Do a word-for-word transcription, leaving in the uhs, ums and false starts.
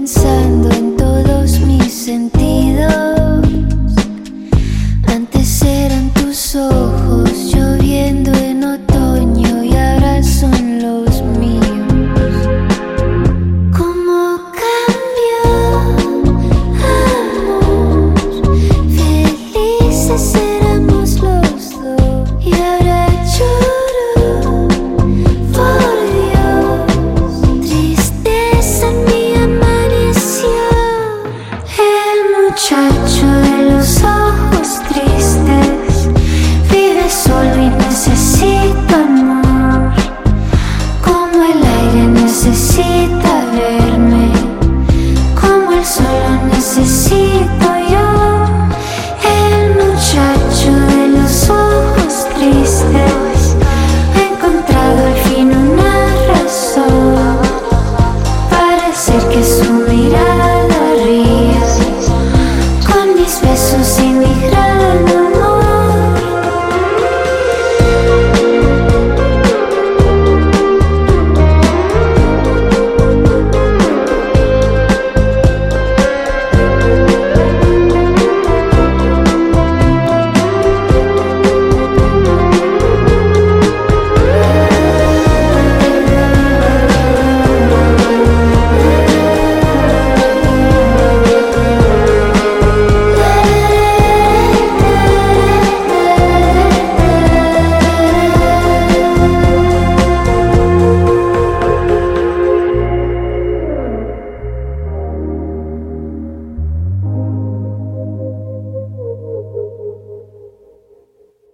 pensando en todos mis sentidos. Antes eran tus ojos lloviendo en otoño y ahora son los míos. ¿Cómo cambió, amor? Felices éramos los dos y ahora lloro, por Dios. Tristeza en mí amaneció. El muchacho de los ojos tristes vive solo y necesita amor, como el aire necesita verme, como el sol lo necesito yo. El muchacho de los ojos tristes ha encontrado al fin una razón para hacer que su